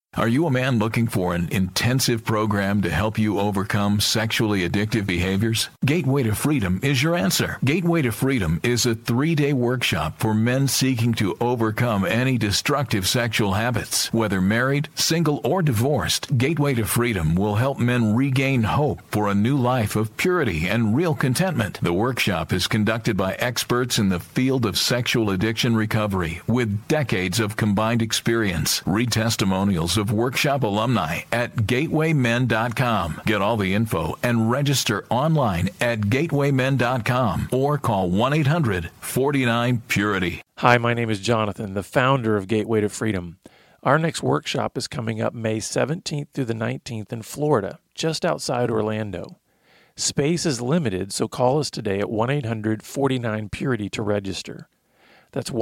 Are you a man looking for an intensive program to help you overcome sexually addictive behaviors? Gateway to Freedom is your answer. Gateway to Freedom is a 3-day workshop for men seeking to overcome any destructive sexual habits. Whether married, single, or divorced, Gateway to Freedom will help men regain hope for a new life of purity and real contentment. The workshop is conducted by experts in the field of sexual addiction recovery with decades of combined experience. Read testimonials of workshop alumni at gatewaymen.com. Get all the info and register online at gatewaymen.com or call 1-800-49-PURITY. Hi, my name is Jonathan, the founder of Gateway to Freedom. Our next workshop is coming up May 17th through the 19th in Florida, just outside Orlando. Space is limited, so call us today at 1-800-49-PURITY to register. That's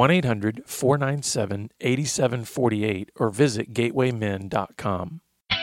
1-800-497-8748 or visit gatewaymen.com.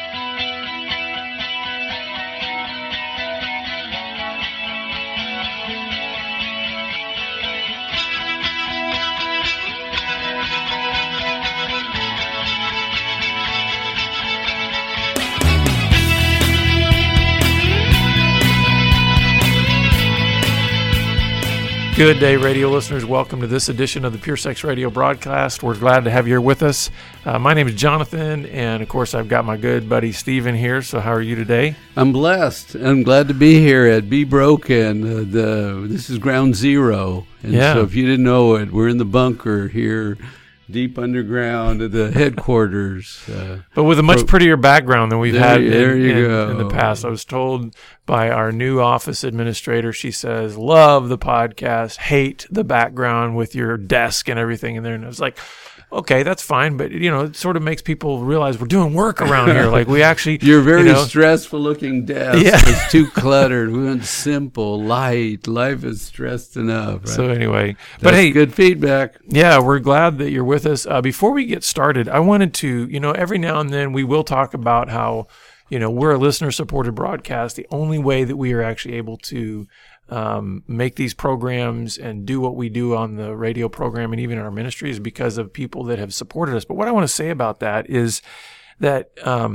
Good day, radio listeners. Welcome to this edition of the Pure Sex Radio broadcast. We're glad to have you here with us. My name is Jonathan, and of course, I've got my good buddy Stephen here. So how are you today? I'm blessed. I'm glad to be here at Be Broken. This is ground zero. And so if you didn't know it, we're in the bunker here, deep underground at the headquarters. But with a much prettier background than we've had in the past. I was told by our new office administrator, she says, love the podcast, hate the background with your desk and everything in there. And I was like, okay, that's fine. But, it sort of makes people realize we're doing work around here. Like we actually... You're very stressful looking desk. Yeah. It's too cluttered. We want simple, light. Life is stressed enough. Right? So anyway. But hey, good feedback. Yeah, we're glad that you're with us. Before we get started, I wanted to, every now and then we will talk about how, we're a listener-supported broadcast. The only way that we are actually able to make these programs and do what we do on the radio program and even in our ministry is because of people that have supported us. But what I want to say about that is that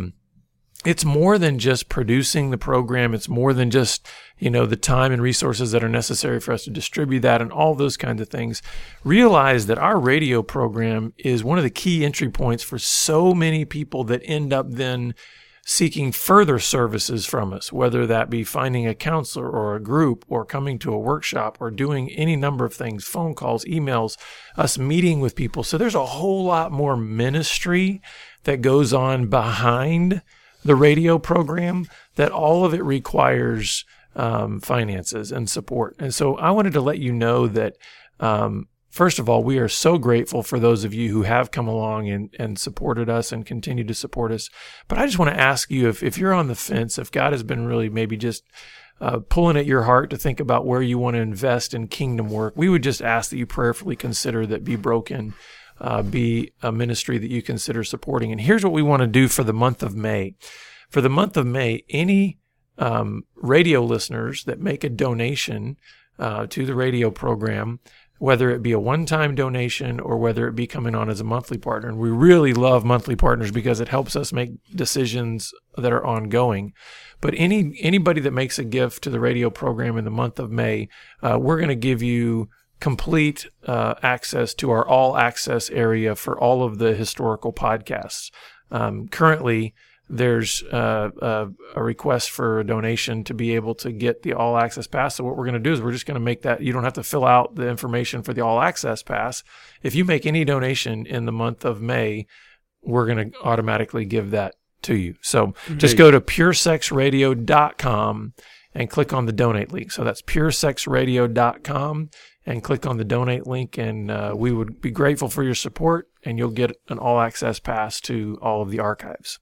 it's more than just producing the program. It's more than just, the time and resources that are necessary for us to distribute that and all those kinds of things. Realize that our radio program is one of the key entry points for so many people that end up then seeking further services from us, whether that be finding a counselor or a group or coming to a workshop or doing any number of things, phone calls, emails, us meeting with people. So there's a whole lot more ministry that goes on behind the radio program that all of it requires finances and support. And so I wanted to let you know that first of all, we are so grateful for those of you who have come along and supported us and continue to support us. But I just want to ask you, if you're on the fence, if God has been really maybe just pulling at your heart to think about where you want to invest in kingdom work, we would just ask that you prayerfully consider that Be Broken be a ministry that you consider supporting. And here's what we want to do for the month of May. For the month of May, any radio listeners that make a donation to the radio program, whether it be a one-time donation or whether it be coming on as a monthly partner. And we really love monthly partners because it helps us make decisions that are ongoing. But anybody that makes a gift to the radio program in the month of May, we're going to give you complete access to our all-access area for all of the historical podcasts. Currently, there's a request for a donation to be able to get the All Access Pass. So what we're going to do is we're just going to make that, you don't have to fill out the information for the All Access Pass. If you make any donation in the month of May, we're going to automatically give that to you. So just go to puresexradio.com and click on the donate link. So that's puresexradio.com and click on the donate link, and we would be grateful for your support, and you'll get an All Access Pass to all of the archives.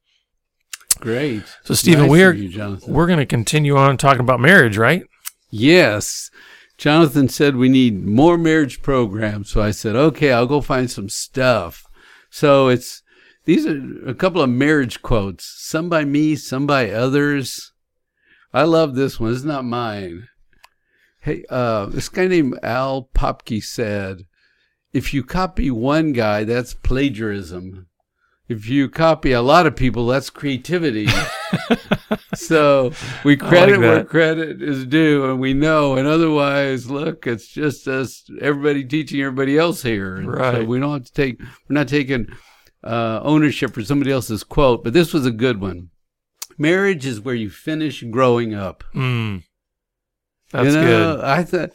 Great. So, Stephen, Nice we're going to continue on talking about marriage, right? Yes. Jonathan said we need more marriage programs. So I said, okay, I'll go find some stuff. So these are a couple of marriage quotes, some by me, some by others. I love this one. It's not mine. Hey, this guy named Al Popke said, if you copy one guy, that's plagiarism. if you copy a lot of people, that's creativity. So we credit where credit is due, and we know. And otherwise, look, it's just us, everybody teaching everybody else here. And right. So we don't have to we're not taking ownership for somebody else's quote, but this was a good one. Marriage is where you finish growing up. That's good. I thought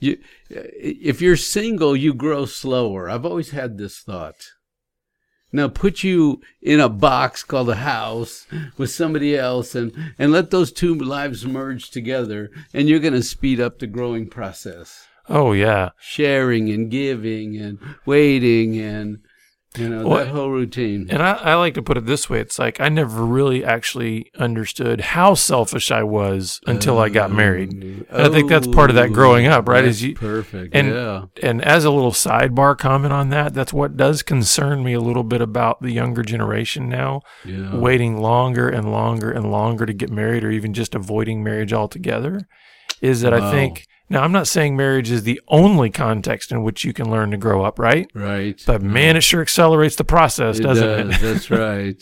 if you're single, you grow slower. I've always had this thought. Now put you in a box called a house with somebody else and let those two lives merge together, and you're going to speed up the growing process. Oh, yeah. Sharing and giving and waiting and, that whole routine. And I like to put it this way. It's like I never really actually understood how selfish I was until I got married. And I think that's part of that growing up, right? That's perfect, And as a little sidebar comment on that, that's what does concern me a little bit about the younger generation now, waiting longer and longer and longer to get married, or even just avoiding marriage altogether, is that I think... Now, I'm not saying marriage is the only context in which you can learn to grow up, right? Right. But man, it sure accelerates the process, doesn't it? That's right.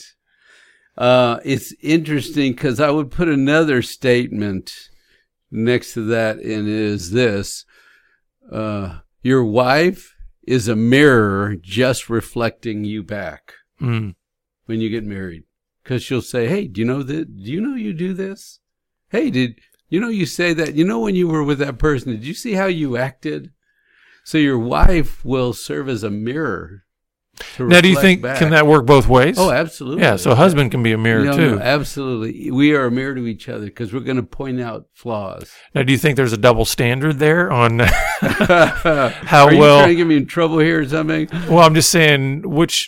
It's interesting because I would put another statement next to that, and it is this. Your wife is a mirror just reflecting you back when you get married. Because she'll say, hey, do you know that? Do you know you do this? Hey, you say that, when you were with that person, did you see how you acted? So your wife will serve as a mirror to now, do you think, back. Can that work both ways? Oh, absolutely. Yeah, so husband can be a mirror too. No, absolutely. We are a mirror to each other because we're going to point out flaws. Now, do you think there's a double standard there on how Are you well... trying to get me in trouble here or something? Well, I'm just saying which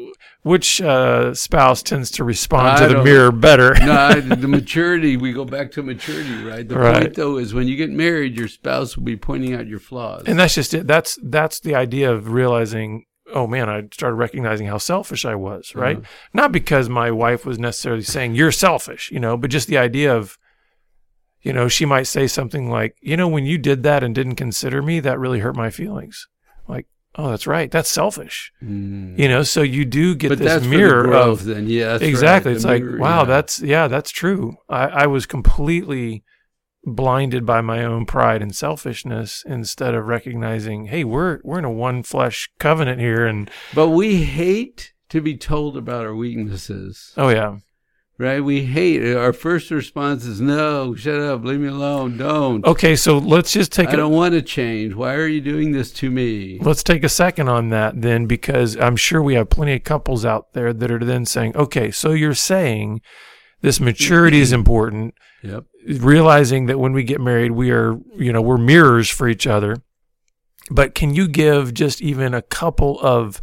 spouse tends to respond to the mirror better? No, the maturity, we go back to maturity, right? The point, though, is when you get married, your spouse will be pointing out your flaws. And that's just it. That's the idea of realizing, oh, man, I started recognizing how selfish I was, right? Not because my wife was necessarily saying, you're selfish, but just the idea of, she might say something like, when you did that and didn't consider me, that really hurt my feelings. Like, oh, that's right. That's selfish. So you do get this mirror for the growth, of then. Yeah, that's exactly. right. It's like, mirror, wow, that's true. I was completely blinded by my own pride and selfishness instead of recognizing, hey, we're in a one flesh covenant here. But we hate to be told about our weaknesses. Oh yeah. Right? We hate it. Our first response is, no, shut up, leave me alone, don't. Okay, so let's just take I don't want to change. Why are you doing this to me? Let's take a second on that then, because I'm sure we have plenty of couples out there that are then saying, okay, so you're saying this maturity is important. Yep. Realizing that when we get married, we are, we're mirrors for each other. But can you give just even a couple of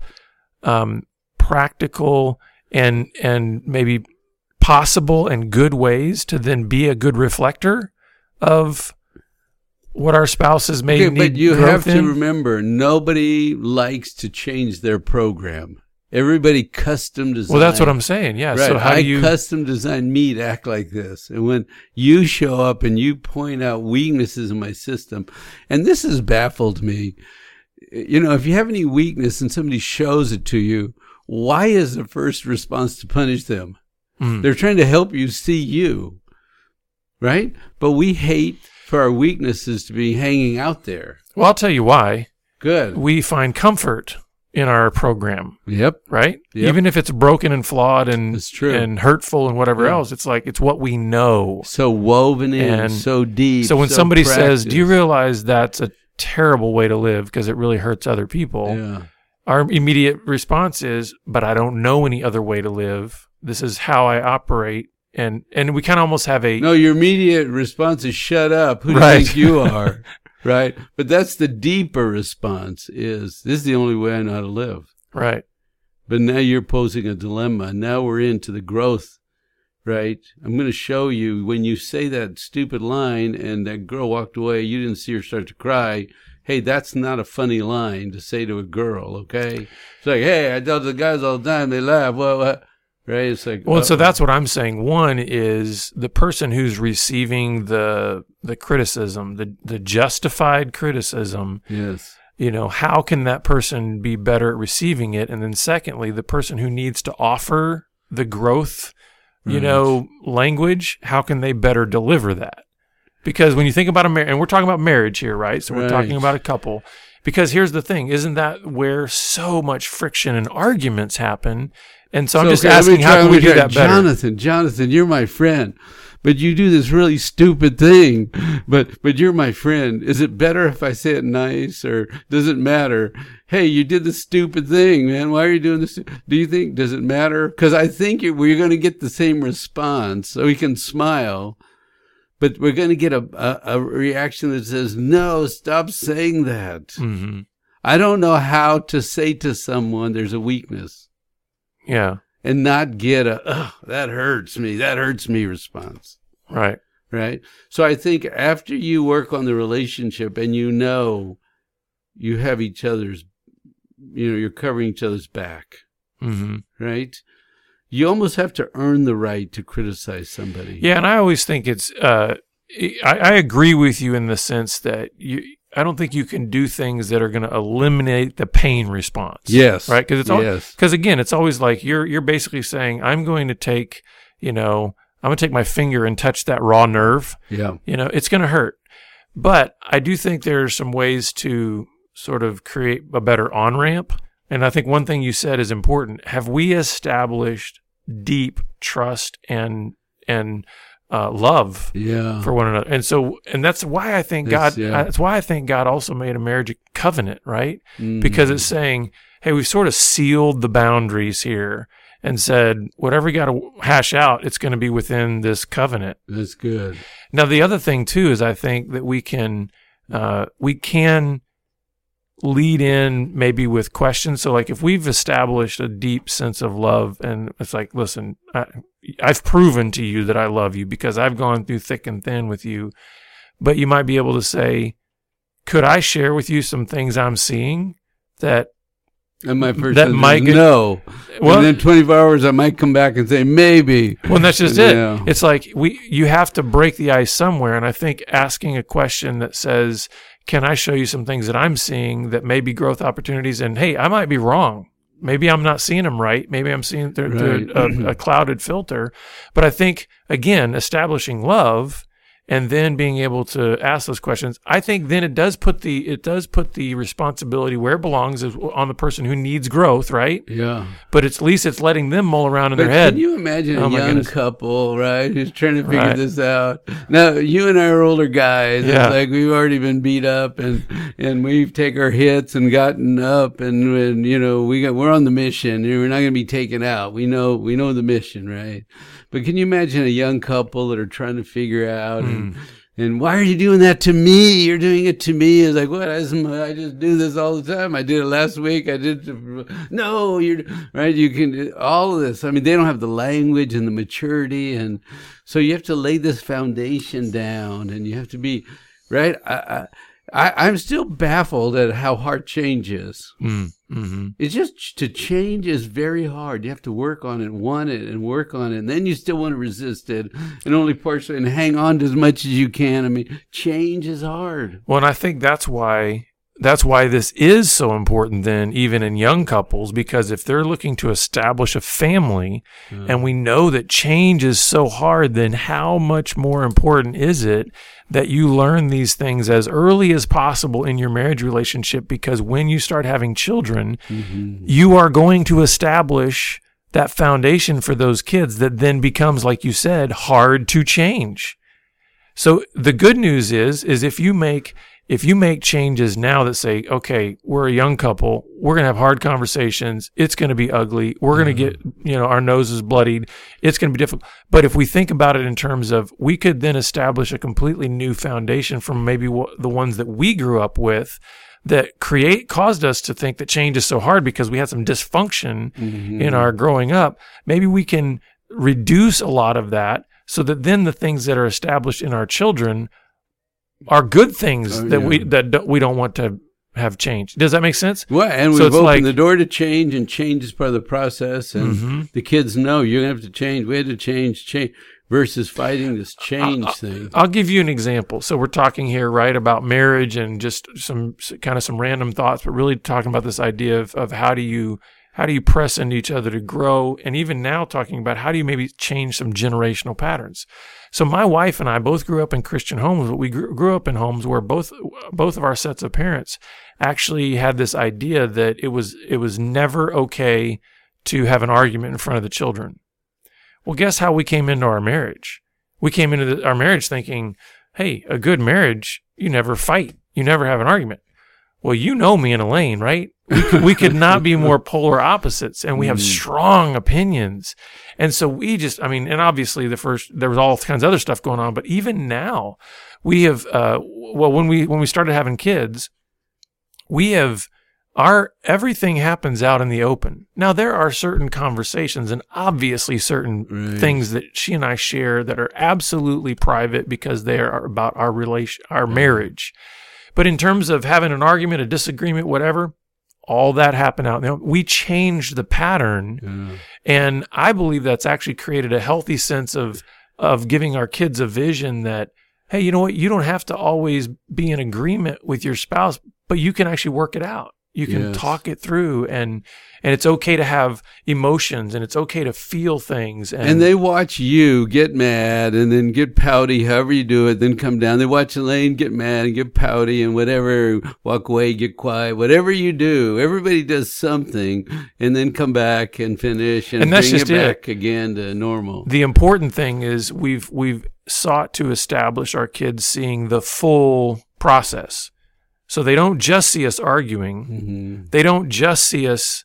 practical and maybe possible and good ways to then be a good reflector of what our spouses may need? But you have to in? remember, nobody likes to change their program. Everybody custom design. Well, that's what I'm saying. Yeah. Right. So how do you custom design me to act like this? And when you show up and you point out weaknesses in my system, and this has baffled me, if you have any weakness and somebody shows it to you, why is the first response to punish them? They're trying to help you see you, right? But we hate for our weaknesses to be hanging out there. Well, I'll tell you why. Good. We find comfort in our program. Yep. Right? Yep. Even if it's broken and flawed and It's true. and hurtful and whatever else, it's like it's what we know. So woven in, And so deep. So when somebody says, practiced. do you realize that's a terrible way to live because it really hurts other people? Yeah. Our immediate response is, but I don't know any other way to live. This is how I operate. And we kind of almost have a... No, your immediate response is shut up. Who do Right. you think you are? Right? But that's the deeper response is, this is the only way I know how to live. Right. But now you're posing a dilemma. Now we're into the growth, right? I'm going to show you when you say that stupid line and that girl walked away, you didn't see her start to cry. Hey, that's not a funny line to say to a girl, okay? It's like, hey, I tell the guys all the time, they laugh. What? Right? It's like, Well, so that's what I'm saying. One is the person who's receiving the criticism, the justified criticism. yes. how can that person be better at receiving it? And then secondly, the person who needs to offer the growth, language, how can they better deliver that? Because when you think about and we're talking about marriage here, right? So we're talking about a couple. Because here's the thing, isn't that where so much friction and arguments happen? And so I'm just asking, how can we do that better? Jonathan, you're my friend, but you do this really stupid thing, but you're my friend. Is it better if I say it nice, or does it matter? Hey, you did the stupid thing, man. Why are you doing this? Does it matter? Because I think we're going to get the same response, so we can smile. But we're going to get a reaction that says, no, stop saying that. Mm-hmm. I don't know how to say to someone there's a weakness. Yeah. And not get that hurts me response. Right. Right. So I think after you work on the relationship and you have each other's, you're covering each other's back. Mm-hmm. Right. You almost have to earn the right to criticize somebody. Yeah, and I always think it's. I agree with you in the sense that I don't think you can do things that are going to eliminate the pain response. Yes, right. Because again, it's always like you're basically saying, I'm going to take, I'm going to take my finger and touch that raw nerve. Yeah, it's going to hurt. But I do think there are some ways to sort of create a better on ramp. And I think one thing you said is important. Have we established deep trust and love for one another? And that's why I think that's why I think God also made a marriage covenant, right? Mm-hmm. Because it's saying, hey, we've sort of sealed the boundaries here and said, whatever you got to hash out, it's going to be within this covenant. That's good. Now, the other thing too is I think that we can lead in maybe with questions. So like if we've established a deep sense of love and it's like, listen, I've proven to you that I love you because I've gone through thick and thin with you, but you might be able to say, could I share with you some things I'm seeing that and my first no. Well, and then 24 hours, I might come back and say maybe. Well, that's just it. It's like you have to break the ice somewhere. And I think asking a question that says, can I show you some things that I'm seeing that may be growth opportunities? And hey, I might be wrong. Maybe I'm not seeing them right. Maybe I'm seeing through a clouded filter. But I think, again, establishing love and then being able to ask those questions, I think then it does put the responsibility where it belongs is on the person who needs growth, right? Yeah. But at least it's letting them mull around in their head. Can you imagine a young couple, right, who's trying to figure this out? Now, you and I are older guys. Yeah. It's like we've already been beat up and we've taken our hits and gotten up and we're on the mission. We're not going to be taken out. We know the mission, right? But can you imagine a young couple that are trying to figure out and why are you doing that to me? You're doing it to me. It's like, what? I just do this all the time. I did it last week. No, you're right. You can do all of this. I mean, they don't have the language and the maturity. And so you have to lay this foundation down and you have to be right. I'm still baffled at how hard change is. Mm-hmm. It's just to change is very hard. You have to work on it, want it, and work on it. And then you still want to resist it and only partially and hang on to as much as you can. I mean, change is hard. Well, and I think that's why this is so important then, even in young couples, because if they're looking to establish a family and we know that change is so hard, then how much more important is it that you learn these things as early as possible in your marriage relationship? Because when you start having children, you are going to establish that foundation for those kids that then becomes, like you said, hard to change. So the good news is if you make changes now that say, okay, we're a young couple, we're going to have hard conversations, it's going to be ugly, we're going to get, our noses bloodied, it's going to be difficult. But if we think about it in terms of, we could then establish a completely new foundation from maybe the ones that we grew up with that caused us to think that change is so hard because we had some dysfunction in our growing up. Maybe we can reduce a lot of that so that then the things that are established in our children are good things that we don't want to have changed. Does that make sense? Well, and So we've it's opened like- the door to change, and change is part of the process. And Mm-hmm. the kids know you're going to have to change. We had to change versus fighting this change thing. I'll give you an example. So we're talking here, right, about marriage and just some random thoughts, but really talking about this idea of how do you press into each other to grow, and even now talking about how do you maybe change some generational patterns. So my wife and I both grew up in Christian homes, but we grew up in homes where both of our sets of parents actually had this idea that it was never okay to have an argument in front of the children. Well, guess how we came into our marriage? We came into our marriage thinking, hey, a good marriage, you never fight. You never have an argument. Well, you know me and Elaine, right? We could not be more polar opposites, and we have strong opinions. And so and obviously there was all kinds of other stuff going on, but even now we have, when we started having kids, everything happens out in the open. Now, there are certain conversations and obviously certain things that she and I share that are absolutely private because they are about our marriage. But in terms of having an argument, a disagreement, whatever, all that happened out in the open. We changed the pattern, and I believe that's actually created a healthy sense of giving our kids a vision that, hey, you know what? You don't have to always be in agreement with your spouse, but you can actually work it out. You can talk it through, and it's okay to have emotions, and it's okay to feel things. And they watch you get mad and then get pouty, however you do it, then come down. They watch Elaine get mad and get pouty and whatever, walk away, get quiet, whatever you do. Everybody does something and then come back and finish and that's bring just it back again to normal. The important thing is we've sought to establish our kids seeing the full process. So they don't just see us arguing. Mm-hmm. They don't just see us,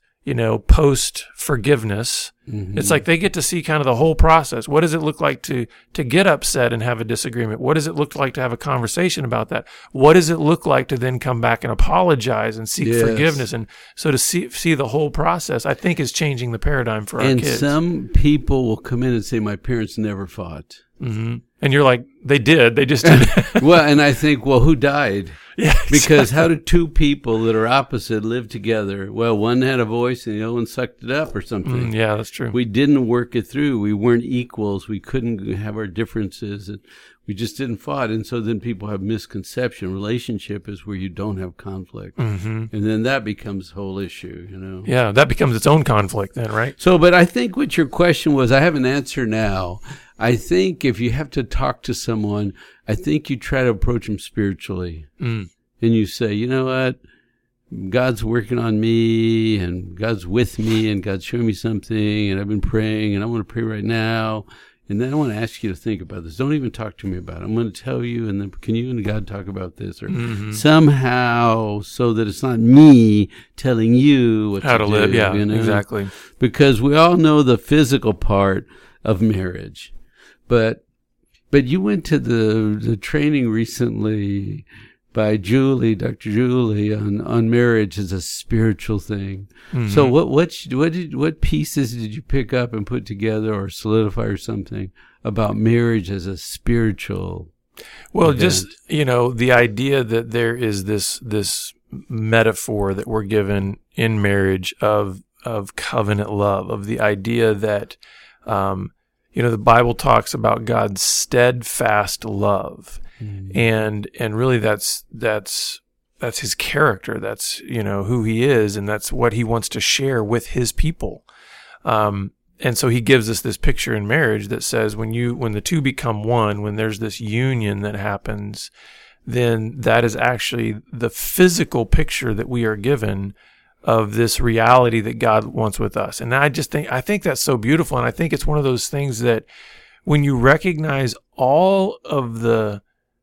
post forgiveness. Mm-hmm. It's like they get to see kind of the whole process. What does it look like to get upset and have a disagreement? What does it look like to have a conversation about that? What does it look like to then come back and apologize and seek forgiveness? And so to see the whole process, I think, is changing the paradigm for our kids. And some people will come in and say, my parents never fought. Mm-hmm. And you're like, they did. They just did. Well, and I think, well, who died? Yeah, exactly. Because how do two people that are opposite live together? Well, one had a voice and the other one sucked it up or something. Yeah, that's true. We didn't work it through. We weren't equals. We couldn't have our differences. And we just didn't fight. And so then people have misconception. Relationship is where you don't have conflict. Mm-hmm. And then that becomes the whole issue, Yeah, that becomes its own conflict then, right? So, but I think what your question was, I have an answer now. I think if you have to talk to someone, I think you try to approach them spiritually. And you say, you know what? God's working on me, and God's with me, and God's showing me something, and I've been praying, and I want to pray right now. And then I want to ask you to think about this. Don't even talk to me about it. I'm going to tell you, and then can you and God talk about this? Or somehow, so that it's not me telling you what how to live. Yeah, exactly. Because we all know the physical part of marriage. But you went to the training recently by Dr. Julie on marriage as a spiritual thing. Mm-hmm. So what pieces did you pick up and put together or solidify or something about marriage as a spiritual event? Just the idea that there is this metaphor that we're given in marriage of covenant love, of the idea that the Bible talks about God's steadfast love, and really that's his character. That's who he is, and that's what he wants to share with his people. And so he gives us this picture in marriage that says when the two become one, when there's this union that happens, then that is actually the physical picture that we are given of this reality that God wants with us. And I think that's so beautiful. And I think it's one of those things that when you recognize all of the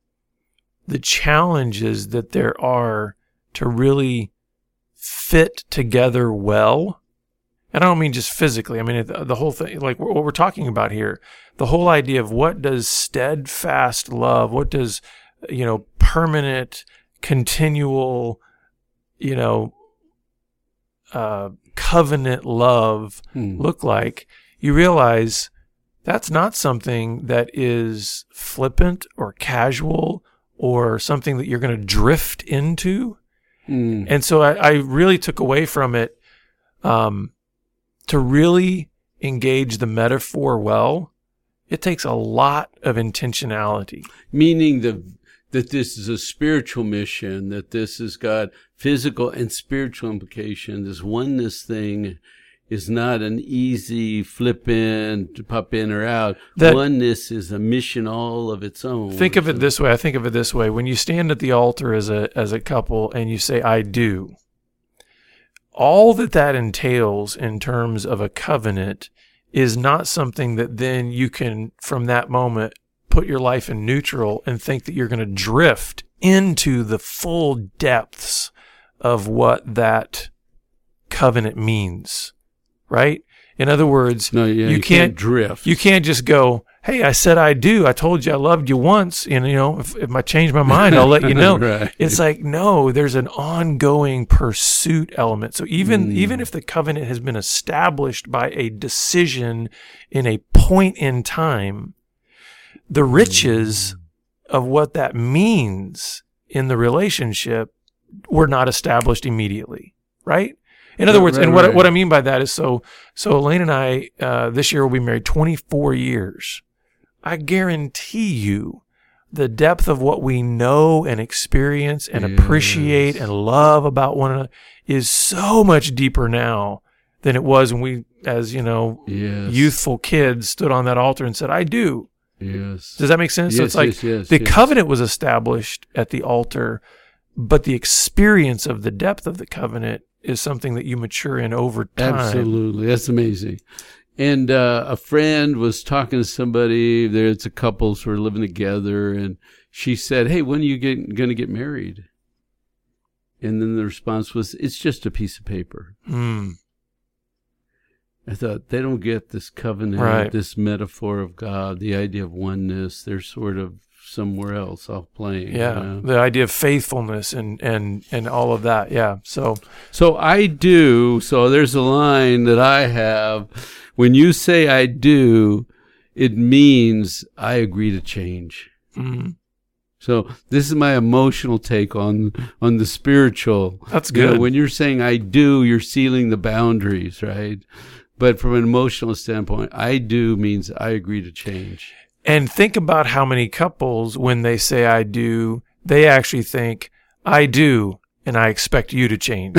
challenges that there are to really fit together well, and I don't mean just physically, I mean the whole thing, like what we're talking about here, the whole idea of what does steadfast love, what does, permanent, continual, covenant love look like, you realize that's not something that is flippant or casual or something that you're going to drift into. And so I really took away from it to really engage the metaphor well. It takes a lot of intentionality. Meaning that this is a spiritual mission, that this has got physical and spiritual implication. This oneness thing is not an easy flip in, to pop in or out. Oneness is a mission all of its own. Think of it this way. I think of it this way. When you stand at the altar as a couple and you say, I do, all that entails in terms of a covenant is not something that then you can, from that moment, put your life in neutral and think that you're going to drift into the full depths of what that covenant means, right? In other words, you can't drift. You can't just go, hey, I said I do. I told you I loved you once. And, if I change my mind, I'll let you know. Right. It's like, no, there's an ongoing pursuit element. So even if the covenant has been established by a decision in a point in time, the riches of what that means in the relationship were not established immediately, right? In other words, what I mean by that is, so Elaine and I, this year will be married 24 years. I guarantee you the depth of what we know and experience and appreciate and love about one another is so much deeper now than it was when we, as youthful kids, stood on that altar and said, I do. Yes. Does that make sense? So it's like the covenant was established at the altar, but the experience of the depth of the covenant is something that you mature in over time. Absolutely. That's amazing. And a friend was talking to somebody, it's a couple sort of living together, and she said, hey, when are you going to get married? And then the response was, it's just a piece of paper. I thought, they don't get this covenant, this metaphor of God, the idea of oneness. They're sort of somewhere else off playing. Yeah, the idea of faithfulness and all of that. Yeah, so I do. So there's a line that I have. When you say I do, it means I agree to change. Mm-hmm. So this is my emotional take on the spiritual. That's good. When you're saying I do, you're sealing the boundaries, right? But from an emotional standpoint, I do means I agree to change. And think about how many couples, when they say I do, they actually think, I do, and I expect you to change.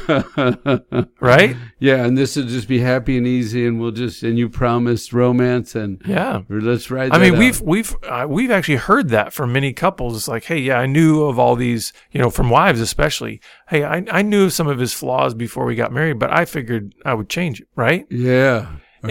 Right? Yeah, and this will just be happy and easy, and and you promised romance, and let's ride that out. We've actually heard that from many couples. It's like, hey, yeah, I knew of all these, from wives especially. Hey, I knew of some of his flaws before we got married, but I figured I would change it, right? Yeah.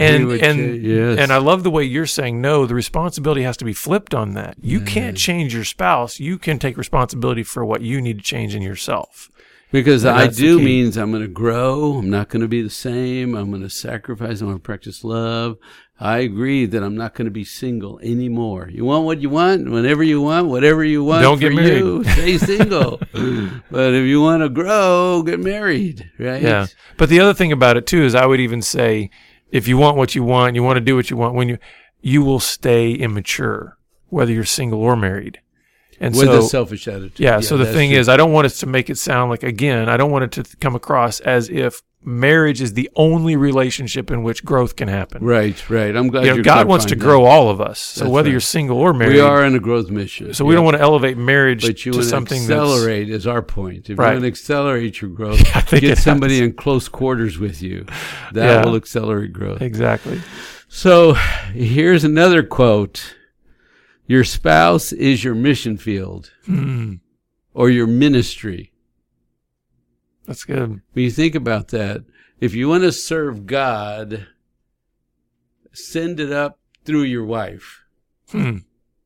And I love the way you're saying, no, the responsibility has to be flipped on that. You can't change your spouse. You can take responsibility for what you need to change in yourself. Because I do means I'm going to grow. I'm not going to be the same. I'm going to sacrifice. I'm going to practice love. I agree that I'm not going to be single anymore. You want what you want, whenever you want, whatever you want. Don't get married. You, stay single. But if you want to grow, get married, right? Yeah. But the other thing about it, too, is I would even say, if you want what you want, you want to do what you want, you will stay immature, whether you're single or married. And with a selfish attitude. Yeah, so the thing is, I don't want it to make it sound like, again, I don't want it to come across as if marriage is the only relationship in which growth can happen. Right. I'm glad God wants to grow all of us. So whether you're single or married. We are in a growth mission. So we don't want to elevate marriage to something accelerate is our point. If you want to accelerate your growth, get somebody in close quarters with you. That will accelerate growth. Exactly. So here's another quote. Your spouse is your mission field or your ministry. That's good. When you think about that, if you want to serve God, send it up through your wife. You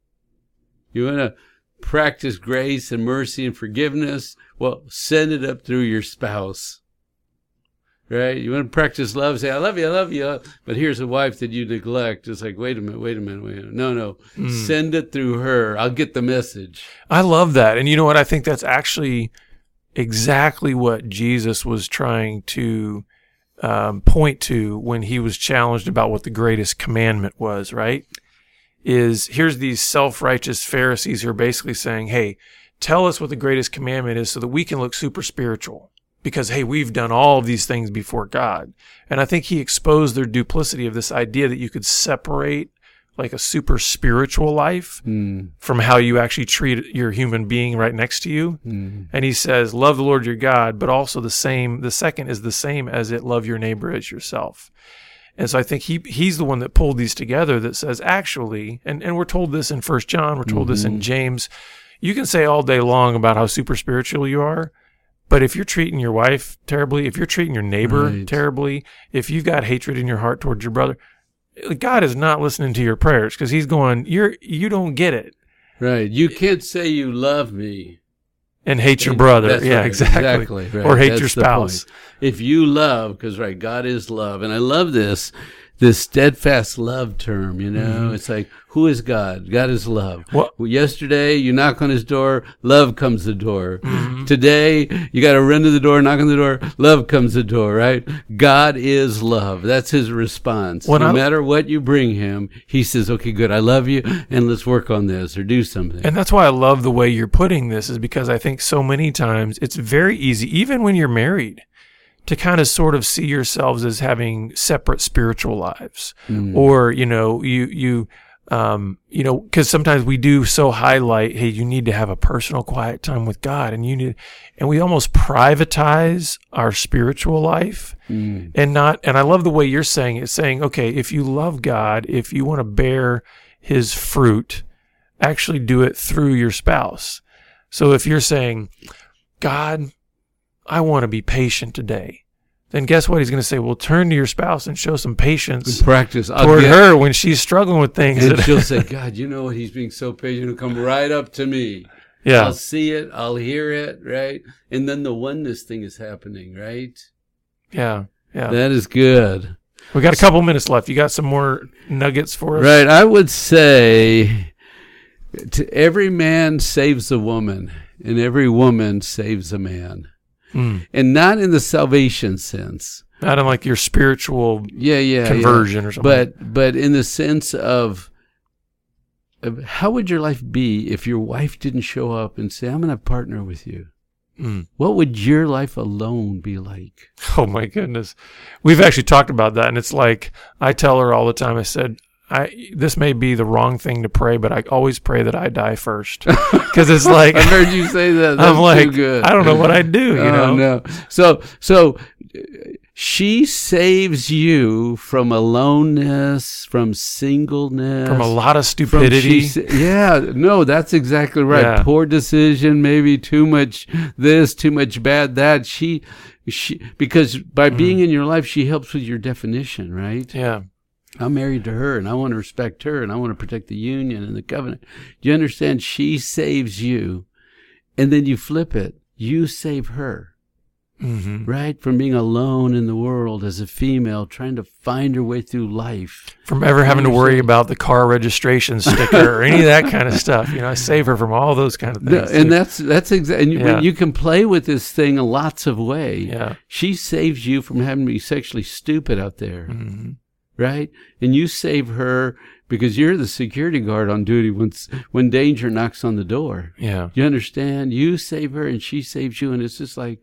want to practice grace and mercy and forgiveness? Well, send it up through your spouse. Right? You want to practice love, say, I love you. But here's a wife that you neglect. It's like, wait a minute. No. Send it through her. I'll get the message. I love that. And you know what? I think that's actually exactly what Jesus was trying to point to when he was challenged about what the greatest commandment was, right? Here's these self-righteous Pharisees who are basically saying, hey, tell us what the greatest commandment is so that we can look super spiritual. Because, hey, we've done all of these things before God. And I think he exposed their duplicity of this idea that you could separate like a super spiritual life from how you actually treat your human being right next to you. And he says, love the Lord your God, but also the second is the same as it, love your neighbor as yourself. And so I think he's the one that pulled these together that says, actually, and we're told this in 1 John, we're told this in James, you can say all day long about how super spiritual you are, but if you're treating your wife terribly, if you're treating your neighbor terribly, if you've got hatred in your heart towards your brother, God is not listening to your prayers because he's going, you don't get it. Right. You can't say you love me and hate your brother. That's yeah, right. exactly. Right. Or hate That's your spouse. If you love, because God is love. And I love this steadfast love term, It's like, who is God? God is love. Well, yesterday, you knock on his door, love comes to the door. Today, you got to run to the door, knock on the door, love comes to the door, right? God is love. That's his response. No matter what you bring him, he says, okay, good, I love you, and let's work on this or do something. And that's why I love the way you're putting this, is because I think so many times it's very easy, even when you're married, to kind of sort of see yourselves as having separate spiritual lives, or because sometimes we do so highlight, hey, you need to have a personal quiet time with God, and we almost privatize our spiritual life, and I love the way you're saying it, saying, okay, if you love God, if you want to bear His fruit, actually do it through your spouse. So if you're saying, God, I want to be patient today, then guess what? He's going to say, well, turn to your spouse and show some patience and practice toward her when she's struggling with things. And she'll say, God, you know what? He's being so patient. He'll come right up to me. Yeah. I'll see it. I'll hear it. Right. And then the oneness thing is happening. Right. Yeah. Yeah. That is good. We got a couple minutes left. You got some more nuggets for us? Right. I would say every man saves a woman and every woman saves a man. And not in the salvation sense. Not in like your spiritual conversion or something. But in the sense of how would your life be if your wife didn't show up and say, I'm going to partner with you? What would your life alone be like? Oh, my goodness. We've actually talked about that. And it's like, I tell her all the time, I said, this may be the wrong thing to pray, but I always pray that I die first. Because it's like, I heard you say that. That's I'm like, too good. I don't know what I'd do, you know? No. So she saves you from aloneness, from singleness, from a lot of stupidity. That's exactly right. Yeah. Poor decision, maybe too much this, too much bad that. She because by being in your life, she helps with your definition, right? Yeah. I'm married to her, and I want to respect her, and I want to protect the union and the covenant. Do you understand? She saves you, and then you flip it. You save her, right? From being alone in the world as a female, trying to find her way through life. From ever having to worry about the car registration sticker or any of that kind of stuff. I save her from all those kind of things. And that's exactly. And you can play with this thing in lots of ways. Yeah. She saves you from having to be sexually stupid out there. Right? And you save her because you're the security guard on duty when danger knocks on the door. Yeah. You understand? You save her and she saves you. And it's just like,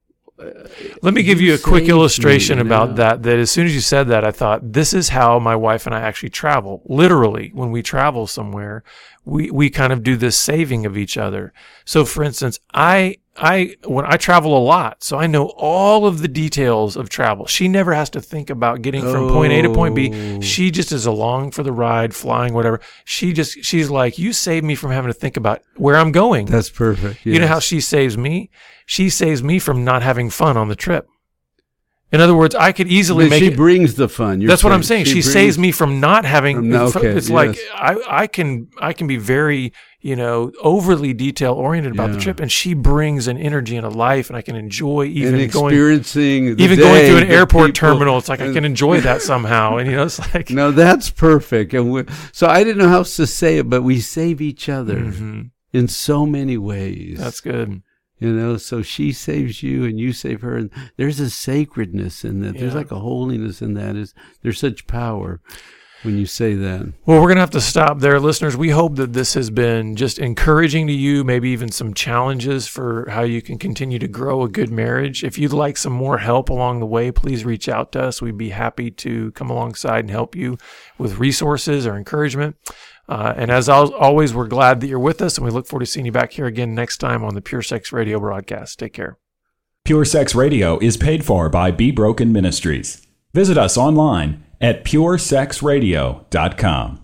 let me give you a quick illustration about that as soon as you said that, I thought, this is how my wife and I actually travel. Literally, when we travel somewhere, we kind of do this saving of each other. So for instance, when I travel a lot, so I know all of the details of travel. She never has to think about getting from point A to point B. She just is along for the ride, flying, whatever. She's like, you save me from having to think about where I'm going. That's perfect. Yes. You know how she saves me? She saves me from not having fun on the trip. In other words, I could easily make it. She brings the fun. That's what I'm saying. She saves me from not having. It's like yes. I can be very overly detail oriented about the trip, and she brings an energy and a life, and I can enjoy even experiencing going to an airport terminal. It's like I can enjoy that somehow, and it's like no, that's perfect. And so I didn't know how else to say it, but we save each other in so many ways. That's good. So she saves you and you save her. And there's a sacredness in that. There's like a holiness in that. There's such power. when you say that. Well, we're going to have to stop there, listeners. We hope that this has been just encouraging to you, maybe even some challenges for how you can continue to grow a good marriage. If you'd like some more help along the way, please reach out to us. We'd be happy to come alongside and help you with resources or encouragement. And as always, we're glad that you're with us, and we look forward to seeing you back here again next time on the Pure Sex Radio broadcast. Take care. Pure Sex Radio is paid for by Be Broken Ministries. Visit us online at puresexradio.com.